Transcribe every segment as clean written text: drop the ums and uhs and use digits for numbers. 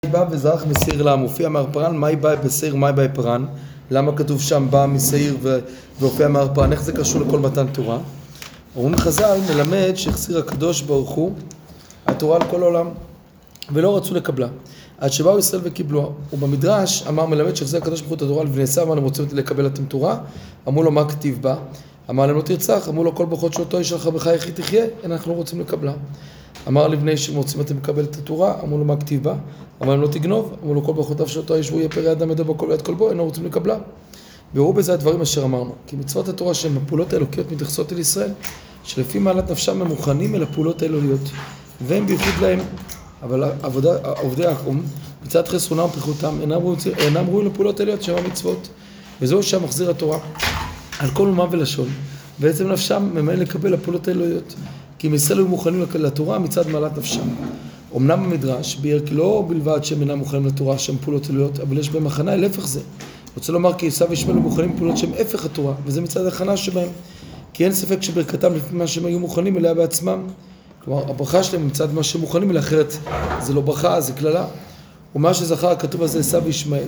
בא וזרח מסעיר לה, מופיע מהרפרן, מהי בא בסעיר, מהי בא פרן? למה כתוב שם בא מסעיר והופיע מהרפרן? איך זה קשור לכל מתן תורה? אומרים חז"ל מלמד שהחסיר הקדוש ברוך הוא התורה על כל העולם ולא רצו לקבלה עד שבאו ישראל וקיבלוה. ובמדרש אמר מלמד שהחסיר הקדוש ברוך הוא את התורה לבני עשיו, אמר להם רוצים לקבל אתם תורה? אמרו לו מה כתיב בה? אמר להם לא תרצח, אמרו לו כל ברכות שאותו איש לך בך יחי תחיה, אנחנו לא רוצים לקבלה. אמר לבני שרוצים אתם לקבל את התורה, אמרו לו מה כתיב בה? אמר להם לא תגנוב, אמרו לו כל ברכותיו שאותו איש והוא יהיה פרא אדם ידו בכל יד כל בו, אינו רוצים לקבלה. והראו בזה הדברים אשר אמרנו, כי מצוות התורה שהן הפעולות האלוקיות מתייחסות אל ישראל, שלפי מעלת נפשם הם מוכנים אל הפעולות האלוהיות, והם בייחוד להם, אבל עובדי העקום, מצד חסרונם ופריחותם, אינם ראויים לפעולות האלוהיות שהן המצוות, וזהו שהמחזיר התורה על כל אומה ולשון, בעצם נפשם ממאן לקבל הפעולות האלוהיות, כי אם ישראל היו מוכנים לתורה מצד מעלת נפשם. אמנם במדרש ביאר כי לא בלבד שהם אינם מוכנים לתורה שהם פעולות אלוהיות, אבל יש בהם הכנה אל הפך זה. רוצה לומר כי עשיו וישמעאל היו מוכנים פעולות שהם הפך התורה, וזה מצד הכנה שבהם. כי אין ספק שברכתם לפי מה שהם היו מוכנים אליה בעצמם. כלומר, הברכה שלהם מצד מה שהם מוכנים אליה, אחרת זה לא ברכה, זה כללה. ומה שזכר הכתוב הזה עשיו וישמעאל.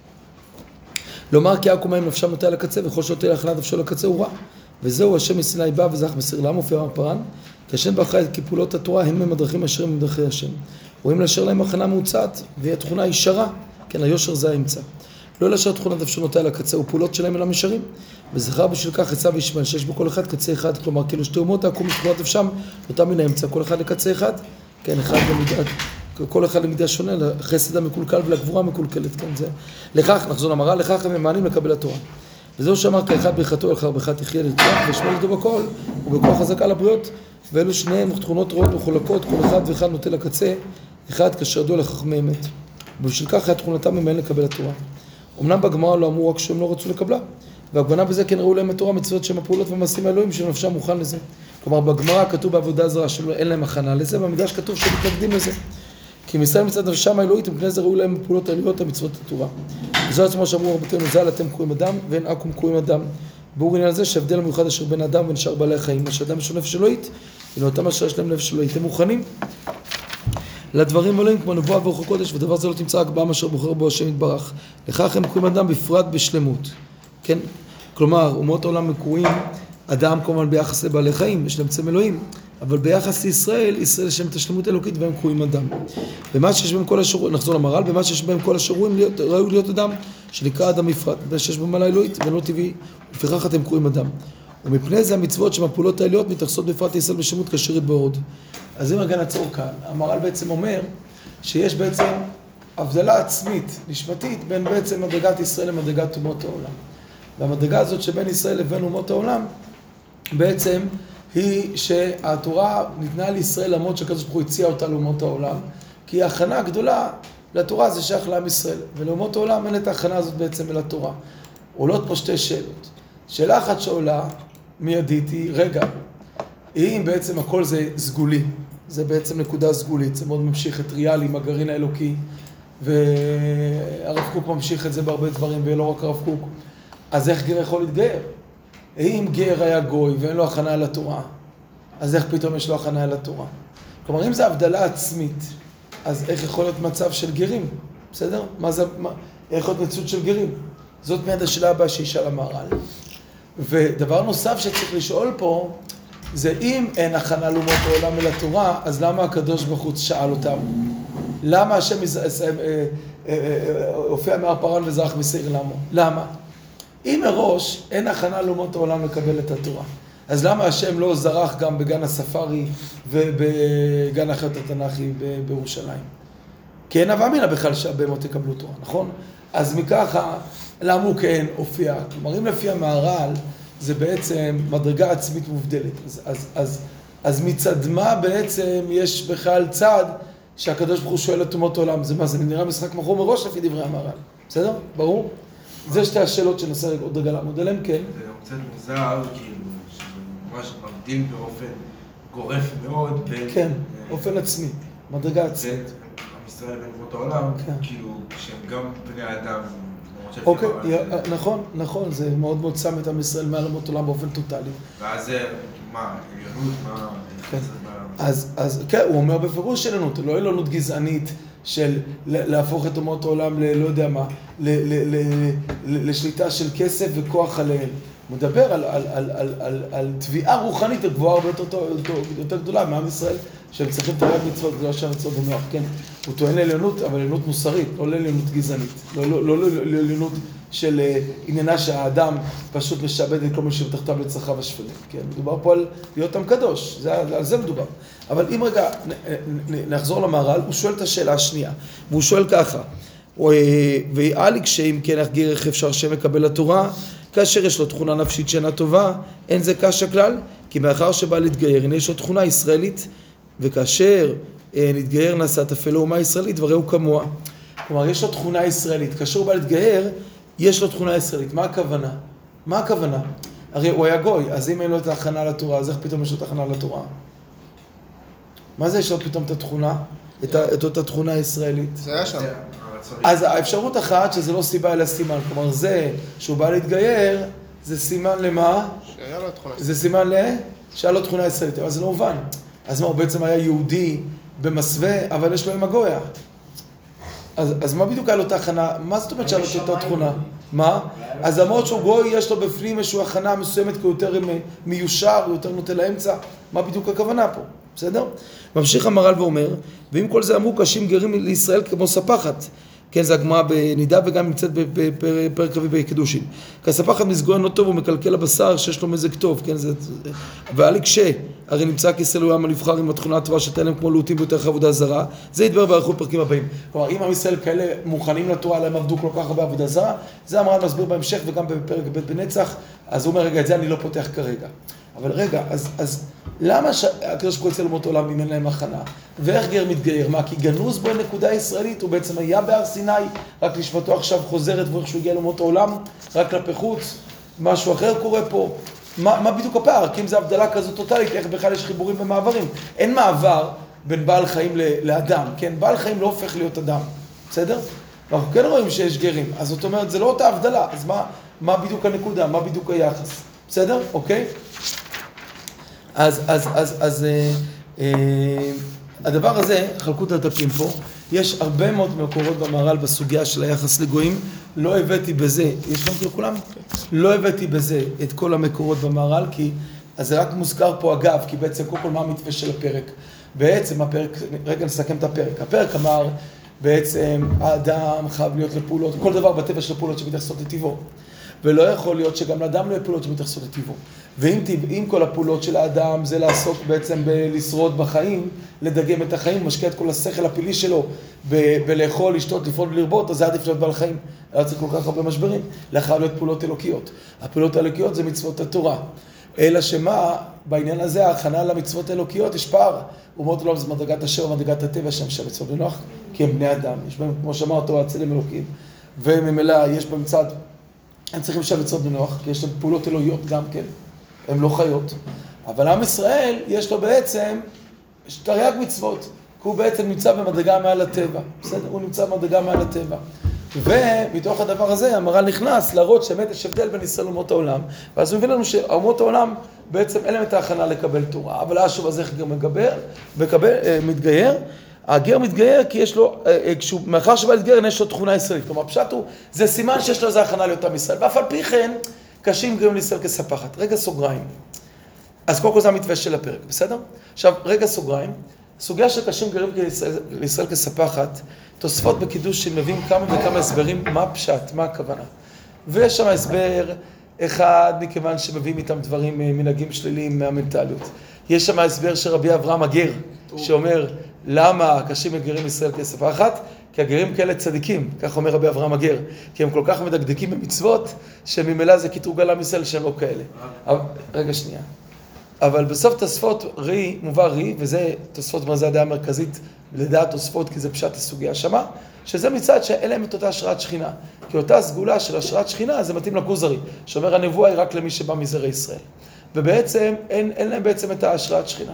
לומר כי עקום מהם נפשם נוטה לקצה, וכל שנוטה להכנת נפשו לקצה הוא רע. וזהו השם מסיני בא וזרח מסעיר לה, מופיע מהרפרן, כי השם ברכה את כפעולות התורה הם הדרכים אשר הם דרכי השם. רואים לאשר להם הכנה מוצעת, והיא התכונה ישרה, כן, היושר זה האמצע. לא לאשר תכונת נפשו נוטה לקצה, ופעולות שלהם אינם ישרים. וזכר בשביל כך עשיו וישמעאל, שיש בו כל אחד קצה אחד, כלומר כאילו שתי אומות עקום מתכונת נפשם, נוטה מן האמצע, כל אחד לקצה אחד, כן, אחד למידה, כל אחד למידה שונה, לחסד המקולקל ולגבורה המקולקלת, כן, זה. לכך, נחזור למראה, לכך הם ממאנים לקבל התורה. וזהו שאמר כאחד ברכתו אל ברכת תחיה לתורה, ושמואל ידו בכל, ובכוח חזקה לבריות, ואלו שניהם תכונות רעות מחולקות, כל אחד ואחד נוטה לקצה, אחד כאשר ידוע לחכמי אמת. ובשביל כך היה תכונתם ממאן לקבל התורה. אמנם בגמרא לא אמרו רק שהם לא רצו לקבלה, והגבנה בזה כן ראו להם התורה מצוות שהם הפעולות והמעשים האלוהים שנפשם מוכן לזה. כלומר בגמרא כתוב בעבודה זרה שאין להם הכנה לזה, במדרש כתוב שמתנגדים לזה. כי אם ישראל מצד נפשם האלוהית, מפני זה ראו להם הפעולות האלוהיות המצוות התורה. וזו עצמו שאמרו רבותינו ז"ל, אתם קרואים אדם ואין עקום קרואים אדם. ברור עניין הזה שהבדל המיוחד אשר בין האדם ובין שאר בעלי החיים, מה שאדם יש לו נפש אלוהית, ולאותם אשר יש להם נפש אלוהית, הם מוכנים לדברים עולים כמו נבואה ורוח הקודש, ודבר זה לא תמצא רק בעם אשר בוחר בו השם יתברך. לכך הם קרואים אדם בפרט בשלמות. כן? כלומר, אומות העולם מקרואים אדם כמובן ביחס לבעלי חיים, יש להם צלם אלוהים, אבל ביחס לישראל, ישראל יש להם את השלמות אלוקית והם קרואים אדם. במה שיש בהם כל השיעורים, נחזור למר"ל, במה שיש בהם כל השיעורים ראוי להיות אדם, שנקרא אדם בפרט, במה שיש בהם מעלה אלוהית ולא טבעי, ולפיכך אתם קרואים אדם. ומפני זה המצוות שהפעולות העליות מתייחסות בפרט לישראל בשלמות כאשר יתבהר. אז אם רגע נעצור כאן, המר"ל בעצם אומר שיש בעצם הבדלה עצמית, נשמתית, בין בעצם מדרגת ישראל למדרגת אומות העולם. והמדרגה הזאת שבין ישראל לבין אומות העולם, בעצם היא שהתורה ניתנה לישראל למרות שהקדוש ברוך הוא הציע אותה לאומות העולם, כי ההכנה הגדולה לתורה זה שייך לעם ישראל, ולאומות העולם אין את ההכנה הזאת בעצם אל התורה. עולות פה שתי שאלות. שאלה אחת שעולה מיידית היא, רגע, אם בעצם הכל זה סגולי, זה בעצם נקודה סגולית, זה מאוד ממשיך את ריאלי עם הגרעין האלוקי, והרב קוק ממשיך את זה בהרבה דברים, ולא רק הרב קוק, אז איך גר יכול להתגייר? אם גר היה גוי ואין לו הכנה על התורה, אז איך פתאום יש לו הכנה על התורה? כלומר, אם זה הבדלה עצמית, אז איך יכול להיות מצב של גרים? בסדר? איך יכול להיות מצוד של גרים? זאת מיד השאלה הבאה שישאל המהר"ל. ודבר נוסף שצריך לשאול פה, זה אם אין הכנה לאומות העולם אל התורה, אז למה הקדוש ברוך הוא שאל אותם? למה השם הופיע מהרפרן וזרח מסעיר למו? למה? אם מראש אין הכנה לאומות העולם לקבל את התורה, אז למה השם לא זרח גם בגן הספארי ובגן החיות התנ"כי בירושלים? כי אין הווה אמינא בכלל שהבהמות יקבלו תורה, נכון? אז מככה, למה הוא כן הופיע? כלומר, אם לפי המהר"ל, זה בעצם מדרגה עצמית מובדלת. אז מצד מה בעצם יש בכלל צד שהקדוש ברוך הוא שואל את אומות העולם? זה מה, זה נראה משחק מכור מראש לפי דברי המהר"ל. בסדר? ברור? זה שתי השאלות שננסה עוד רגע לעמוד עליהן, כן. זה גם קצת מוזר, כאילו, שזה ממש מבדיל באופן גורף מאוד בין... כן, באופן עצמי, מדרגה עצמית. בין עם ישראל בין אומות העולם, כאילו, שהם גם בני האדם. אוקיי, נכון, זה מאוד מאוד שם את עם ישראל מעל אומות העולם באופן טוטלי. ואז זה, מה, עליונות, מה... אז כן, הוא אומר בפירוש עליונות, לא עליונות גזענית של להפוך את אומות העולם לא יודע מה, לשליטה של כסף וכוח עליהם. הוא מדבר על תביעה רוחנית גבוהה הרבה יותר גדולה מעם ישראל, שהם צריכים תרי"ג מצוות, זה לא שם מצוות בנוח, כן? הוא טוען לעליונות, אבל עליונות מוסרית, לא לעליונות גזענית, לא לעליונות של עניינה שהאדם פשוט משעבד את כל מי שבתחתיו לצרכיו השפלים, כן? מדובר פה על להיות עם קדוש, על זה מדובר. אבל אם רגע נחזור למהר"ל, הוא שואל את השאלה השנייה, והוא שואל ככה, ויעלי כשאם כן הגר איך אפשר שמקבל לתורה, כאשר יש לו תכונה נפשית שאינה טובה, אין זה קשה כלל, כי מאחר שבא להתגייר, הנה יש לו תכונה ישראלית, וכאשר נתגייר נעשה תפל לאומה ישראלית, וראו כמוה. כלומר, יש לו תכונה ישראלית. כאשר הוא בא להתגייר, יש לו תכונה ישראלית. מה הכוונה? מה הכוונה? הרי הוא היה גוי, אז אם אין לו את ההכנה לתורה, אז איך פתאום יש לו את ההכנה לתורה? מה זה יש לו פתאום את התכונה? את אותה תכונה ישראלית? זה היה שם. אז האפשרות אחת שזה לא סיבה אלא סימן. כלומר, זה שהוא בא להתגייר, זה סימן למה? שהיה לו תכונה. זה סימן שהיה לו תכונה ישראלית, אבל זה לא מובן. אז מה, הוא בעצם היה יהודי במסווה, אבל יש לו עם הגויה. אז מה בדיוק היה לו את ההכנה? מה זאת אומרת שהיה לו את אותה תכונה? מה? אז למרות שהוא גוי, יש לו בפנים איזושהי הכנה מסוימת, כי הוא יותר מיושר, הוא יותר נוטה לאמצע. מה בדיוק הכוונה פה? בסדר? ממשיך המהר"ל ואומר, ועם כל זה אמרו קשים גרים לישראל כמו ספחת. כן, זה הגמרא בנידה וגם נמצאת בפרק רביעי בקידושין. כי הספחת מסגוין לא טוב, הוא מקלקל הבשר שיש לו מזג טוב, כן, זה... ועלי כשה, הרי נמצא כישראל הוא עם הנבחר עם התכונה הטובה שתהיה להם כמו לוטים ביותר עבודה זרה, זה ידבר באריכות פרקים הבאים. כלומר, אם עם ישראל כאלה מוכנים לתורה, להם עבדו כל כך הרבה עבודה זרה, זה המהר"ל מסביר בהמשך וגם בפרק ב' בנצח, אז הוא אומר, רגע, את זה אני לא פותח כרגע. אבל רגע, אז למה הקדוש ברוך הוא יצא לאומות העולם אם אין להם הכנה? ואיך גר מתגייר? מה? כי גנוז בו נקודה ישראלית, הוא בעצם היה בהר סיני, רק נשמתו עכשיו חוזרת ואיך שהוא הגיע לאומות העולם, רק כלפי חוץ, משהו אחר קורה פה. מה בדיוק הפער? כי אם זה הבדלה כזו טוטלית, איך בכלל יש חיבורים ומעברים? אין מעבר בין בעל חיים לאדם, כן? בעל חיים לא הופך להיות אדם, בסדר? ואנחנו כן רואים שיש גרים, אז זאת אומרת, זה לא אותה הבדלה, אז מה בדיוק הנקודה? מה בדיוק היחס? בסדר? אוקיי? אז הדבר הזה, חלקו את הדפים פה, יש הרבה מאוד מקורות במהר"ל בסוגיה של היחס לגויים, לא הבאתי בזה, יש גם לכולם? לא הבאתי בזה את כל המקורות במהר"ל, כי אז זה רק מוזכר פה אגב, כי בעצם כל מה המתווה של הפרק. בעצם הפרק, רגע נסכם את הפרק, הפרק אמר בעצם האדם חייב להיות לפעולות, כל דבר בטבע של הפעולות שמתייחסות לטבעו. ולא יכול להיות שגם לאדם לא יהיו פעולות שמתייחסות לטבעו. ואם כל הפעולות של האדם זה לעסוק בעצם בלשרוד בחיים, לדגם את החיים, משקיע את כל השכל הפעילי שלו בלאכול, לשתות, לפעול ולרבות, אז זה עדיף להיות בעל חיים. היה צריך כל כך הרבה משברים, לאחר להיות פעולות אלוקיות. הפעולות האלוקיות זה מצוות התורה. אלא שמה, בעניין הזה, ההכנה למצוות האלוקיות יש פער. אומות עולם זה מדרגת השם ומדרגת הטבע שם מצוות בנוח, כי הם בני אדם. יש בהם, כמו שאמר התורה, צלם אלוקים. וממילא יש בהם צד, הם צריכים שם מצוות בנוח, כי יש להם פעולות אלוהיות גם כן. הם לא חיות. אבל עם ישראל יש לו בעצם תרי"ג מצוות, כי הוא בעצם נמצא במדרגה מעל הטבע. בסדר? הוא נמצא במדרגה מעל הטבע. ומתוך הדבר הזה המהר"ל נכנס להראות שבאמת יש הבדל בין ישראל לאומות העולם, ואז הוא מביא לנו שאומות העולם בעצם אין להם את ההכנה לקבל תורה, אבל השוב הזה איך גם מתגייר, הגר מתגייר כי יש לו, מאחר שבא להתגייר יש לו תכונה ישראלית, כלומר פשט הוא, זה סימן שיש לו איזה הכנה לאותם ישראל, ואף על פי כן קשים גרים לישראל כספחת. רגע סוגריים, אז קודם כל זה המתווה של הפרק, בסדר? עכשיו רגע סוגריים, סוגיה של קשים גרים לישראל כספחת, תוספות בקידוש שמביאים כמה וכמה הסברים, מה פשט, מה הכוונה. ויש שם הסבר אחד, מכיוון שמביאים איתם דברים, מנהגים שליליים מהמנטליות. יש שם הסבר של רבי אברהם הגר, שאומר, למה קשים גרים לישראל כספחת? כי הגרים כאלה צדיקים, כך אומר רבי אברהם הגר, כי הם כל כך מדקדקים במצוות, שממילא זה קטרוג על עם ישראל שהם לא כאלה. רגע שנייה. אבל בסוף תוספות רי, מובא רי, וזה תוספות מה זה הדעה המרכזית לדעת תוספות, כי זה פשט הסוגיה שמה, שזה מצד שאין להם את אותה השראת שכינה. כי אותה סגולה של השראת שכינה זה מתאים לכוזרי, שאומר הנבואה היא רק למי שבא מזרעי ישראל. ובעצם אין להם בעצם את ההשראת שכינה.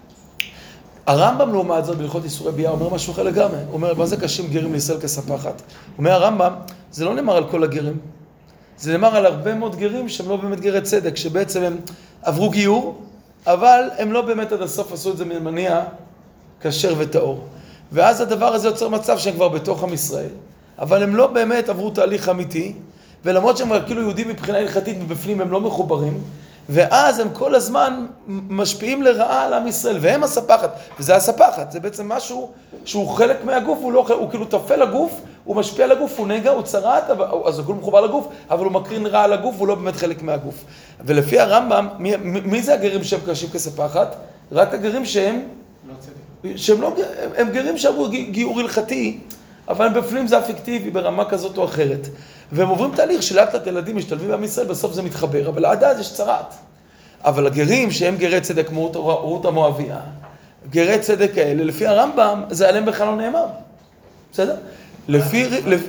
הרמב"ם לעומת זאת בהלכות איסורי ביאה אומר משהו אחר לגמרי. הוא אומר, מה זה קשים גרים לישראל כספחת? הוא אומר הרמב"ם, זה לא נאמר על כל הגרים. זה נאמר על הרבה מאוד גרים שהם לא באמת גרי צדק, שבעצם הם עברו גיור, אבל הם לא באמת עד הסוף עשו את זה ממניע כשר וטהור. ואז הדבר הזה יוצר מצב שהם כבר בתוך עם ישראל, אבל הם לא באמת עברו תהליך אמיתי, ולמרות שהם כאילו יהודים מבחינה הלכתית ובפנים הם לא מחוברים, ואז הם כל הזמן משפיעים לרעה על עם ישראל, והם הספחת, וזה הספחת, זה בעצם משהו שהוא חלק מהגוף, הוא כאילו תפל לגוף, הוא משפיע על הגוף, הוא נגע, הוא צרעת, אז הוא מחובר לגוף, אבל הוא מקרין רע על הגוף, הוא לא באמת חלק מהגוף. ולפי הרמב"ם, מי זה הגרים שהם קשים כספחת? רק הגרים שהם הם גרים שעברו גיור הלכתי, אבל בפנים זה אפקטיבי ברמה כזאת או אחרת. והם עוברים תהליך שלאט לאט ילדים משתלבים בעם ישראל, בסוף זה מתחבר, אבל עד אז יש צרעת. אבל הגרים שהם גרי צדק כמו רות המואביה, גרי צדק האלה, לפי הרמב"ם, זה עליהם בכלל לא נאמר. בסדר? לפי...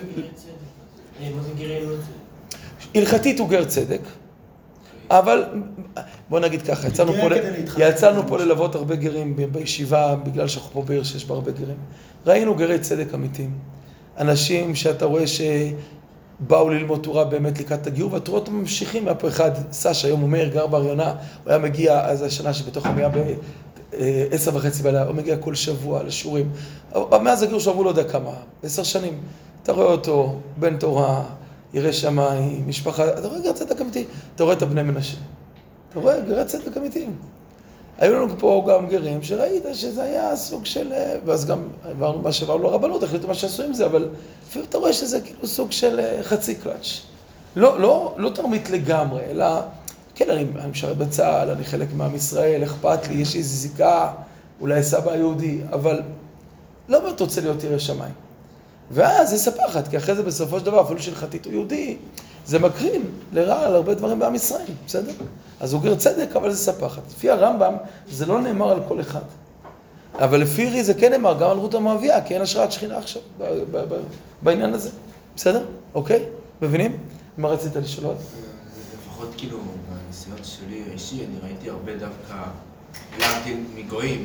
הלכתית הוא גר צדק, אבל בוא נגיד ככה, יצאנו פה ללוות הרבה גרים בישיבה, בגלל שאנחנו פה בעיר שיש בה הרבה גרים. ראינו גרי צדק אמיתיים. אנשים שאתה רואה שבאו ללמוד תורה באמת לקראת הגיור, והתורות ממשיכים מהפה אחד. סש, היום הוא מאיר, גר בר יונה, הוא היה מגיע, אז השנה שבתוך המאה ב10:30 בלילה, הוא מגיע כל שבוע לשיעורים. מאז הגיור שעברו לא יודע כמה, 10 שנים. אתה רואה אותו, בן תורה, ירא שמיים, משפחה, אתה רואה גרי צדק אמיתי, אתה רואה את הבני מנשה. אתה רואה גרי צדק אמיתיים. היו לנו פה גם גרים שראית שזה היה סוג של, ואז גם עברנו מה שעברנו לרבנות, החליטו מה שעשו עם זה, אבל לפעמים אתה רואה שזה כאילו סוג של חצי קלאץ'. לא תרמית לגמרי, אלא, כן, אני משרת בצה"ל, אני חלק מעם ישראל, אכפת לי, יש לי איזו זיקה, אולי סבא יהודי, אבל לא באמת רוצה להיות ירא שמיים. ואז זה ספחת, כי אחרי זה בסופו של דבר, אפילו של חתית הוא יהודי, זה מקרין לרע על הרבה דברים בעם ישראל, בסדר? אז הוא גר צדק, אבל זה ספחת. לפי הרמב"ם, זה לא נאמר על כל אחד. אבל לפי רי זה כן נאמר, גם על רות המואביה, כי אין השראת שכינה עכשיו, בעניין הזה. בסדר? אוקיי? מבינים? מה רצית לשאול? לפחות כאילו, בניסיון שלי האישי, אני ראיתי הרבה דווקא, להבדיל מגויים,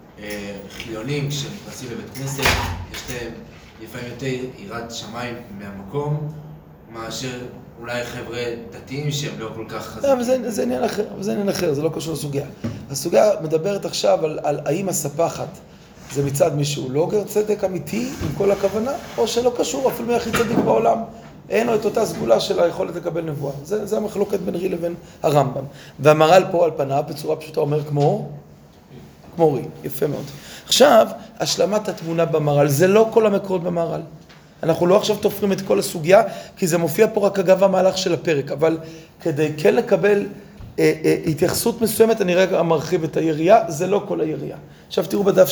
חילונים, כשנכנסים לבית כנסת, יש להם לפעמים יותר יראת שמיים מהמקום, מאשר אולי חבר'ה דתיים שהם לא כל כך חזקים. זה עניין אחר, זה לא קשור לסוגיה. הסוגיה מדברת עכשיו על האם הספחת זה מצד מישהו לא גר צדק אמיתי עם כל הכוונה, או שלא קשור אפילו מהכי צדיק בעולם. אין לו את אותה סגולה של היכולת לקבל נבואה. זה המחלוקת בין רי לבין הרמב"ם. והמהר"ל פה על פניו בצורה פשוטה אומר כמו רי, יפה מאוד. עכשיו, השלמת התמונה במהר"ל, זה לא כל המקורות במהר"ל. אנחנו לא עכשיו תופרים את כל הסוגיה, כי זה מופיע פה רק אגב המהלך של הפרק, אבל כדי כן לקבל התייחסות מסוימת, אני רגע מרחיב את היריעה, זה לא כל היריעה. עכשיו תראו בדף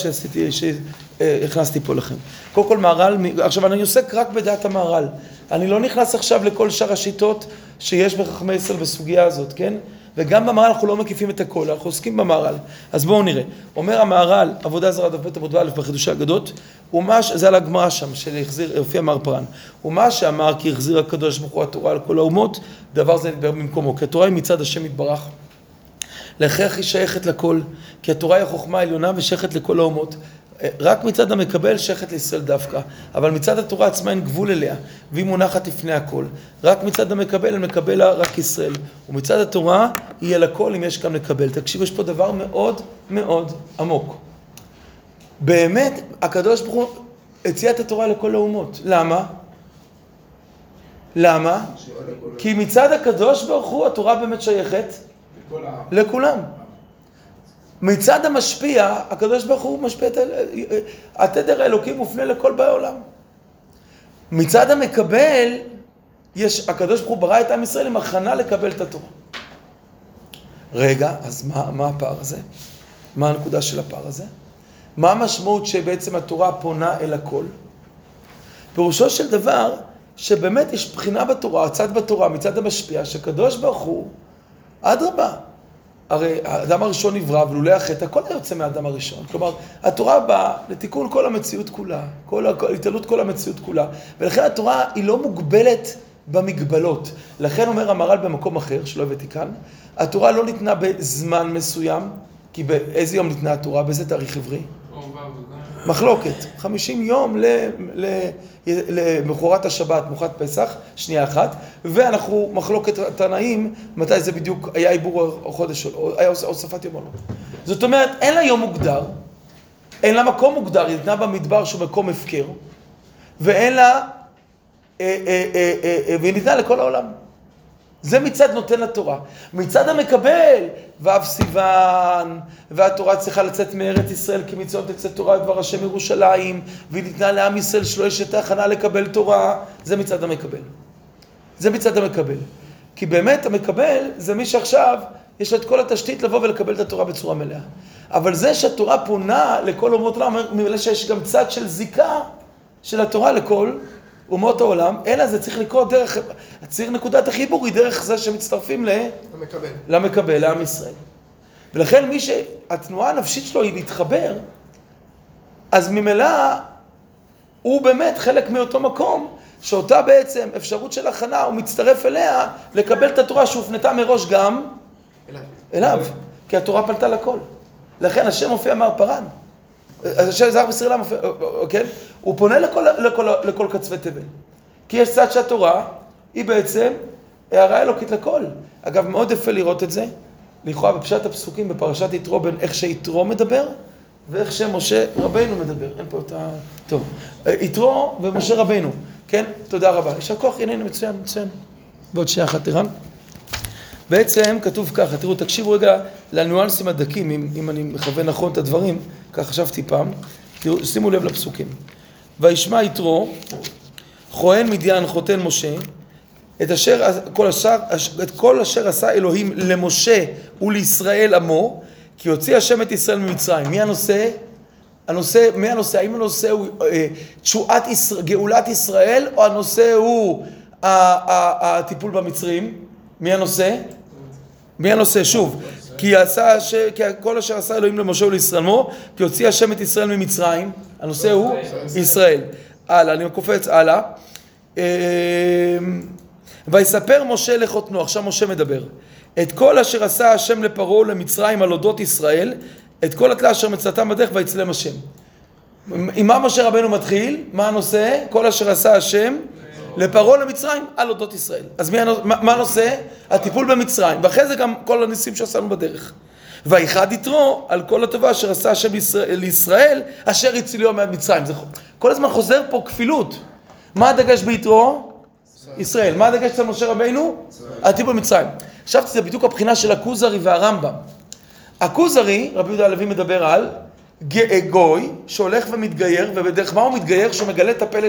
שהכנסתי פה לכם. קודם כל מהר"ל, עכשיו אני עוסק רק בדעת המהר"ל. אני לא נכנס עכשיו לכל שאר השיטות שיש בחכמי ישראל בסוגיה הזאת, כן? וגם במהר"ל אנחנו לא מקיפים את הכל, אנחנו עוסקים במהר"ל. אז בואו נראה. אומר המהר"ל, עבודה זרה דף ב' עמוד א' בחידושי אגדות, זה על הגמרא שם, הופיע מהרפרן. ומה שאמר כי החזיר הקדוש ברוך הוא התורה על כל האומות, דבר זה נדבר במקומו. כי התורה היא מצד השם יתברך. להכרח היא שייכת לכל, כי התורה היא החוכמה העליונה ושייכת לכל האומות. רק מצד המקבל שייכת לישראל דווקא, אבל מצד התורה עצמה אין גבול אליה, והיא מונחת לפני הכל. רק מצד המקבל, מקבל רק ישראל. ומצד התורה יהיה לכל אם יש כאן לקבל. תקשיב, יש פה דבר מאוד מאוד עמוק. באמת, הקדוש ברוך הוא הציע את התורה לכל האומות. למה? למה? כי מצד הקדוש ברוך הוא התורה באמת שייכת לכולם. מצד המשפיע, הקדוש ברוך הוא משפיע, התדר האלוקים מופנה לכל באי עולם. מצד המקבל, הקדוש ברוך הוא ברא את עם ישראל עם הכנה לקבל את התורה. רגע, אז מה הפער הזה? מה הנקודה של הפער הזה? מה המשמעות שבעצם התורה פונה אל הכל? פירושו של דבר, שבאמת יש בחינה בתורה, צד בתורה, מצד המשפיע, שקדוש ברוך הוא, אדרבה, הרי האדם הראשון נברא, ולולא החטא, הכל יוצא מהאדם הראשון. כלומר, התורה באה לתיקון כל המציאות כולה, להתעלות כל המציאות כולה. ולכן התורה היא לא מוגבלת במגבלות. לכן אומר המהר"ל במקום אחר, שלא הבאתי כאן, התורה לא ניתנה בזמן מסוים, כי באיזה יום ניתנה התורה, באיזה תאריך עברי? מחלוקת. 50 יום למחרת השבת, מחרת פסח, שנייה אחת, ואנחנו מחלוקת תנאים, מתי זה בדיוק היה עיבור החודש, או היה הוספת יום או לא. זאת אומרת, אין לה יום מוגדר, אין לה מקום מוגדר, היא ניתנה במדבר שהוא מקום הפקר, ואין לה, והיא ניתנה לכל העולם. זה מצד נותן התורה. מצד המקבל, ואף סיוון, והתורה צריכה לצאת מארץ ישראל, כי מציון תצא תורה דבר השם ירושלים, והיא ניתנה לעם ישראל שלא יש את ההכנה לקבל תורה, זה מצד המקבל. זה מצד המקבל. כי באמת המקבל זה מי שעכשיו יש לו את כל התשתית לבוא ולקבל את התורה בצורה מלאה. אבל זה שהתורה פונה לכל אומות העולם, ממילא שיש גם צד של זיקה של התורה לכל אומות העולם, אלא זה צריך לקרות דרך, צריך נקודת החיבור היא דרך זה שמצטרפים למקבל, לעם ישראל. ולכן מי שהתנועה הנפשית שלו היא להתחבר, אז ממילא הוא באמת חלק מאותו מקום, שאותה בעצם אפשרות של הכנה, הוא מצטרף אליה לקבל את התורה שהופנתה מראש גם אליו, כי התורה פלטה לכל. לכן השם מופיע מהפרן. השם זכר בסיר מופיע, כן? הוא פונה לכל קצווי תבל. כי יש צד שהתורה היא בעצם הערה אלוקית לכל. אגב, מאוד יפה לראות את זה, לכאורה בפשט הפסוקים בפרשת יתרו, בין איך שיתרו מדבר, ואיך שמשה רבינו מדבר. אין פה את ה... טוב. יתרו ומשה רבינו. כן? תודה רבה. יש הכוח, הנה, מצוין. בעוד שנייה אחת, ערן. בעצם כתוב ככה, תראו, תקשיבו רגע לניואנסים הדקים, אם אני מכוון נכון את הדברים, כך חשבתי פעם, תראו, שימו לב לפסוקים. וישמע יתרו, כהן מדיין חותן משה, את כל אשר עשה אלוהים למשה ולישראל עמו, כי הוציא השם את ישראל ממצרים. מי הנושא? האם הנושא הוא גאולת ישראל, או הנושא הוא הטיפול במצרים? מי הנושא? שוב, כי כל אשר עשה אלוהים למשה ולישראל עמו, כי הוציא השם את ישראל ממצרים, הנושא הוא ישראל. הלאה, אני קופץ הלאה. ויספר משה לחותנו, עכשיו משה מדבר, את כל אשר עשה השם לפרעה ולמצרים על אודות ישראל, את כל התלה אשר מצאתם בדרך ויצלם השם. עם מה משה רבנו מתחיל? מה הנושא? כל אשר עשה השם לפרעה למצרים על אודות ישראל. אז מה הנושא? הטיפול במצרים, ואחרי זה גם כל הניסים שעשינו בדרך. ויחד יתרו על כל הטובה אשר עשה השם לישראל אשר הצילו מעד מצרים. זה כל הזמן חוזר פה כפילות. מה הדגש ביתרו? ישראל. מה הדגש של משה רבינו? הטיפול במצרים. חשבתי, זה בדיוק הבחינה של הכוזרי והרמב"ם. הכוזרי, רבי יהודה הלוי מדבר על גוי שהולך ומתגייר, ובדרך מה הוא מתגייר? שהוא מגלה את הפלא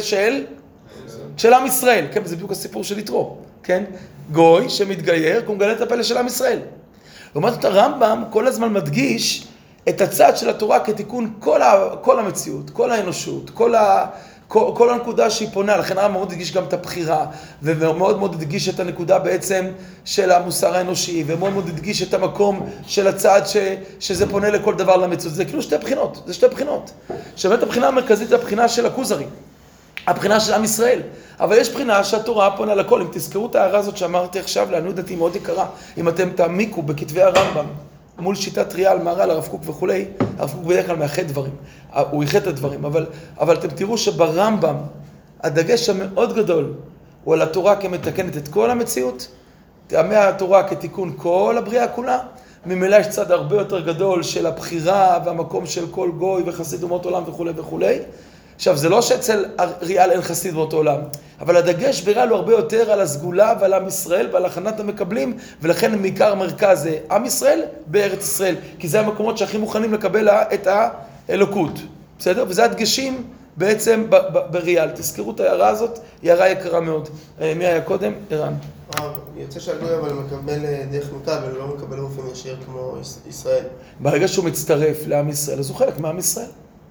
של עם ישראל. כן, זה בדיוק הסיפור של יתרו. כן? גוי שמתגייר, הוא מגלה את הפלא של עם ישראל. לעומת זאת הרמב"ם כל הזמן מדגיש את הצד של התורה כתיקון כל המציאות, כל האנושות, כל הנקודה שהיא פונה. לכן הרמב"ם מאוד הדגיש גם את הבחירה, ומאוד מאוד הדגיש את הנקודה בעצם של המוסר האנושי, ומאוד מאוד הדגיש את המקום של הצד שזה פונה לכל דבר למציאות. זה כאילו שתי בחינות. שבאמת הבחינה המרכזית זה הבחינה של הכוזרי, הבחינה של עם ישראל. אבל יש בחינה שהתורה פונה לכל. אם תזכרו את ההערה הזאת שאמרתי עכשיו, לעניות דעתי מאוד יקרה, אם אתם תעמיקו בכתבי הרמב"ם, מול שיטת ריאל, מהר"ל, הרב קוק וכולי, הרב קוק בדרך כלל מאחד דברים, הוא ייחד את הדברים, אבל אתם תראו שברמב"ם, הדגש המאוד גדול, הוא על התורה כמתקנת את כל המציאות, טעמי התורה כתיקון כל הבריאה כולה, ממילא יש צד הרבה יותר גדול של הבחירה והמקום של כל גוי וחסיד אומות עולם וכולי. עכשיו, זה לא שאצל ריאל אין חסיד באותו עולם, אבל הדגש בריאל הוא הרבה יותר על הסגולה ועל עם ישראל ועל הכנת המקבלים, ולכן מעיקר מרכז זה עם ישראל בארץ ישראל, כי זה המקומות שהכי מוכנים לקבל את האלוקות, בסדר? וזה הדגשים בעצם בריאל. תזכרו את ההערה הזאת, היא הערה יקרה מאוד. מי היה קודם? ערן. יוצא שהגוי אבל מקבל דרך מכבל, הוא לא מקבל באופן ישיר כמו ישראל. ברגע שהוא מצטרף לעם ישראל, אז הוא חלק מעם ישראל.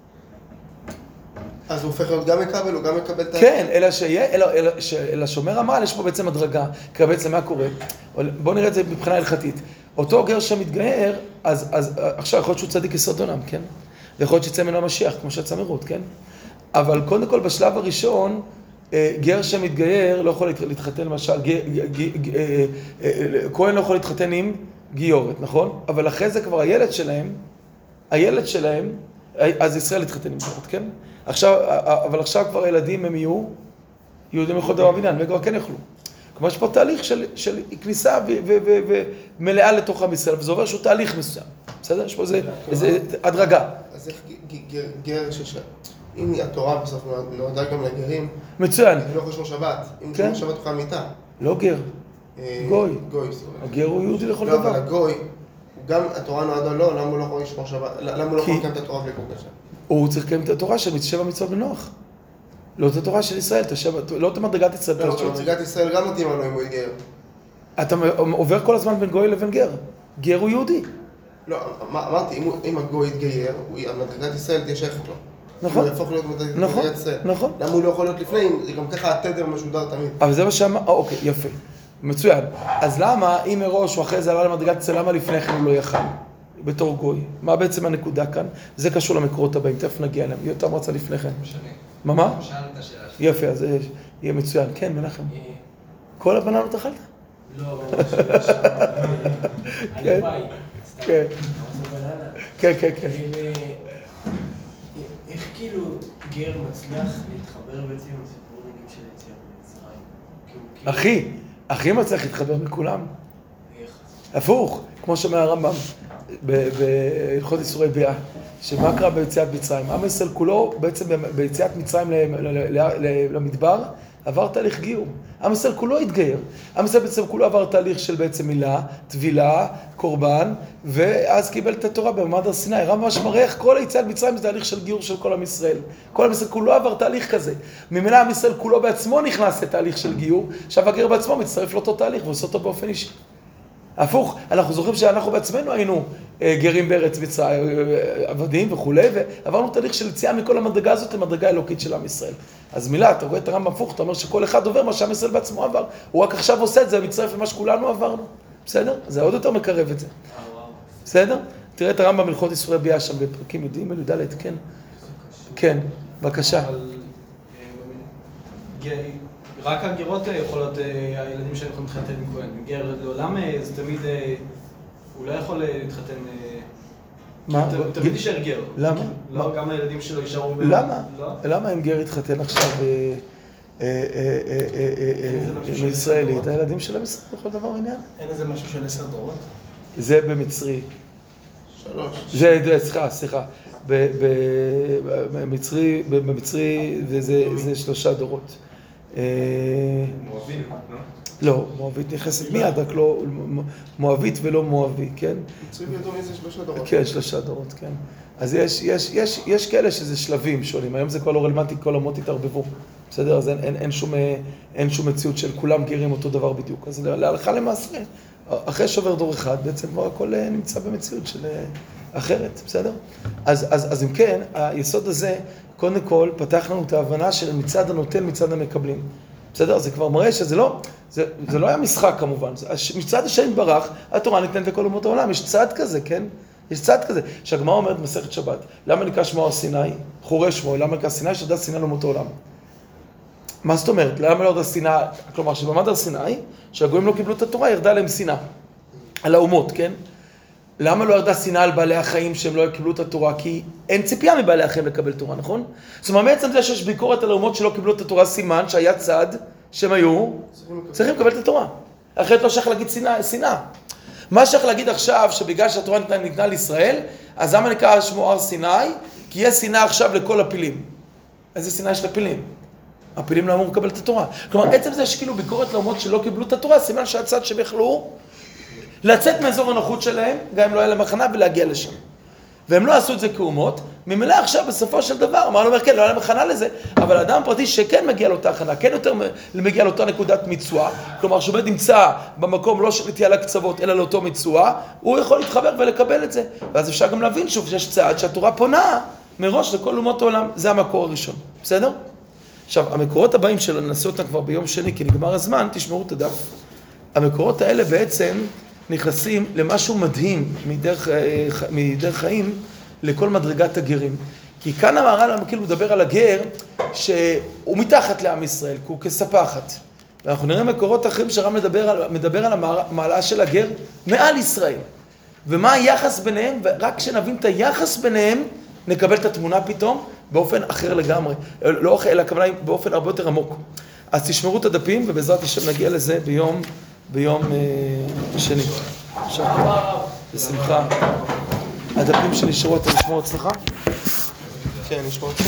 אז הוא הופך להיות גם מקבל, הוא גם מקבל את... כן, אלא שומר המעל, יש פה בעצם הדרגה, כי בעצם מה קורה? בואו נראה את זה מבחינה הלכתית. אותו גר שמתגייר, אז עכשיו יכול להיות שהוא צדיק יסוד עולם, כן? ויכול להיות שיצא ממנו המשיח, כמו שיצא מרות, כן? אבל קודם כל בשלב הראשון, גר שמתגייר לא יכול להתחתן, למשל, כהן לא יכול להתחתן עם גיורת, נכון? אבל אחרי זה כבר הילד שלהם, אז ישראל להתחתן עם גיורת, כן? אבל עכשיו כבר הילדים הם יהיו יהודים לכל דבר ועניין, וכבר כן יוכלו. כלומר, יש פה תהליך של כניסה ומלאה לתוך עם ישראל, וזה עובר שהוא תהליך מסוים. בסדר? יש פה איזה הדרגה. אז איך גר אם התורה בסוף נועדה גם לגרים, מצוין. אני לא יכול לשמור שבת. אם כן. לשמור שבת תוכל מיטה. לא גר, גוי. גוי, זאת אומרת. הגר הוא יהודי לכל לא, דבר. אבל הגוי, גם התורה נועדה לו, למה הוא לא יכול לשמור שבת? למה הוא לא יכול לקיים את התורה בלי קודשה? הוא צריך לקיים את התורה של 7 מצוות בנוח. לא את התורה של ישראל, לא את מדרגת ישראל. לא, אבל מדרגת ישראל גם מתאימה לו אם הוא יגר. אתה עובר כל הזמן בין גוי לבין גר. גר הוא יהודי. לא, אמרתי, אם הגוי יתגייר, מדרגת ישראל תהיה שייכת לו. נכון. הוא יהפוך להיות מדרגת ישראל. נכון. למה הוא לא יכול להיות לפני, אם גם ככה התדר משודר תמיד. אבל זה מה שאמר, אוקיי, יפה. מצוין. אז למה, אם מראש או אחרי זה עלה למדרגת ישראל, למה לפני כן הוא לא יכל? בתור גוי. מה בעצם הנקודה כאן? זה קשור למקורות הבאים, תכף נגיע אליהם. יותם רצה לפני כן. מה? שאלת את השאלה שלי. יפה, אז יהיה מצוין. כן, מנחם. כל הבננות אכלת? לא, אני ביי. כן. כן, כן, כן. איך כאילו גר מצליח להתחבר בעצם לסיפור נגיד של יציאת מצרים? הכי מצליח להתחבר מכולם. איך? הפוך, כמו שאומר הרמב"ם בהלכות איסורי ביאה, שמה קרה ביציאת מצרים? עם ישראל כולו בעצם ביציאת מצרים למדבר עבר תהליך גיור. עם ישראל כולו התגייר. עם ישראל בעצם כולו עבר תהליך של בעצם מילה, טבילה, קורבן, ואז קיבל את התורה במעמד הר סיני. הרמב"ם ממש מראה איך כל היציאת מצרים זה תהליך של גיור של כל עם ישראל. כל עם ישראל כולו עבר תהליך כזה. ממילא עם ישראל כולו בעצמו נכנס לתהליך של גיור, עכשיו הגר בעצמו מצטרף לאותו תהליך ועושה אותו באופן אישי. הפוך, אנחנו זוכרים שאנחנו בעצמנו היינו גרים בארץ מצרים, עבדים וכולי, ועברנו תהליך של יציאה מכל המדרגה הזאת למדרגה האלוקית של עם ישראל. אז מילה, אתה רואה את הרמב"ם הפוך, אתה אומר שכל אחד עובר מה שעם ישראל בעצמו עבר, הוא רק עכשיו עושה את זה, מצטרף למה שכולנו עברנו. בסדר? זה עוד יותר מקרב את זה. בסדר? תראה את הרמב"ם הלכות איסורי ביאה שם בפרקים יודעים, י"ד, כן. כן, בבקשה. רק הגרות יכולות, הילדים שלהם יכולים להתחתן עם כהן. גר לעולם זה תמיד, הוא לא יכול להתחתן, מה? תמיד יישאר גר. למה? לא, גם הילדים שלו יישארו... למה? לא? למה אם גר התחתן עכשיו עם ישראלית? הילדים של ישראל בכל דבר עניין? אין איזה משהו של 10 דורות? זה במצרי. 3. סליחה. במצרי זה 3 דורות. מואבים, לא? לא, מואבית נכנסת מיד, רק לא מואבית ולא מואבי, כן? מצרי ויתומי זה 3 דורות. כן, 3 דורות, כן. אז יש כאלה שזה שלבים שונים, היום זה כבר לא רלוונטי, כל המות התערבבו, בסדר? אז אין שום מציאות של כולם גרים אותו דבר בדיוק. אז להלכה למעשה, אחרי שעובר דור אחד, בעצם כבר הכל נמצא במציאות של אחרת, בסדר? אז אם כן, היסוד הזה, קודם כל, פתח לנו את ההבנה של מצד הנותן, מצד המקבלים. בסדר? זה כבר מראה שזה לא, זה לא היה משחק כמובן. מצד השם יתברך, התורה ניתנת לכל אומות העולם. יש צד כזה, כן? יש צד כזה. שהגמרא אומרת במסכת שבת, למה נקרא שמו הר סיני? חורש שמו, למה נקרא סיני? שידע סיני לאומות העולם. מה זאת אומרת? למה לא ירדה שנאה? כלומר, שבמעמד הר סיני, שהגויים לא קיבלו את התורה, ירדה להם שנאה. על האומות, כן? למה לא ירדה שנאה על בעלי החיים שהם לא קיבלו את התורה? כי אין ציפייה מבעלי החיים לקבל תורה, נכון? זאת אומרת, בעצם זה שיש ביקורת על האומות שלא קיבלו את התורה, סימן שהיה צד שהם היו צריכים לקבל את התורה. אחרת לא שייך להגיד שנאה. מה שייך להגיד עכשיו שבגלל שהתורה ניתנה לישראל, אז למה נקרא שמו הר סיני? כי יש שנאה עכשיו לכל הפילים. איזה שנאה יש לפילים? הפילים לא אמור לקבל את התורה. כלומר, עצם זה שכאילו ביקורת לאומות שלא קיבלו את התורה, סימן שהצד שהם יכלו לצאת מאזור הנוחות שלהם, גם אם לא היה להם הכנה, ולהגיע לשם. והם לא עשו את זה כאומות, ממילא עכשיו בסופו של דבר, מה אומר, כן, לא היה להם הכנה לזה, אבל אדם פרטי שכן מגיע לאותה הכנה, כן יותר מגיע לאותה נקודת מצווה, כלומר שהוא באמת נמצא במקום לא שנטייה לקצוות, אלא לאותו מצווה, הוא יכול להתחבר ולקבל את זה. ואז אפשר גם להבין שוב שיש צעד שהתורה פונה מראש לכל אומות העולם, זה המקור הראשון, בסדר? עכשיו, המקורות הבאים שלו, ננסה אותם כבר ביום שני, כי נגמר הזמן, תשמעו את הדף. המקורות האלה בעצם נכנסים למשהו מדהים מדרך חיים לכל מדרגת הגרים. כי כאן המהר"ל כאילו מדבר על הגר שהוא מתחת לעם ישראל, כי הוא כספחת. ואנחנו נראה מקורות אחרים שהר"ל מדבר על המעלה של הגר מעל ישראל. ומה היחס ביניהם, ורק כשנבין את היחס ביניהם, נקבל את התמונה פתאום באופן אחר לגמרי. לא אחר, אלא הכוונה באופן הרבה יותר עמוק. אז תשמרו את הדפים, ובעזרת השם נגיע לזה ביום שני. עכשיו, בשמחה. הדפים שנשארו אתה לשמור אצלך? כן, נשמור אצלי.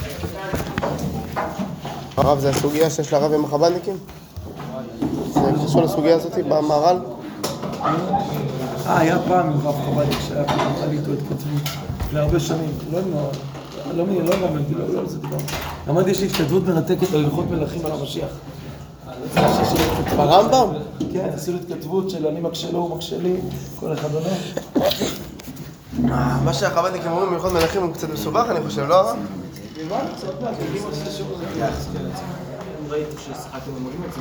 הרב, זה הסוגיה שיש לרב עם החב"דניקים? זה קשור לסוגיה הזאת במהר"ל? היה פעם עם רב חב"דניק שהיה פעם לי איתו התכתבות להרבה שנים. לא על זה דבר. אמרתי, יש לי התכתבות מרתקת על הלכות מלכים על המשיח. ברמב"ם? כן, עשו לי התכתבות של אני מקשה לו, הוא מקשה לי, כל אחד עונה. מה שהחב"דניקים אומרים במיוחד מלכים הוא קצת מסובך, אני חושב, לא הרב? ראיתי ששיחקתם במגנות.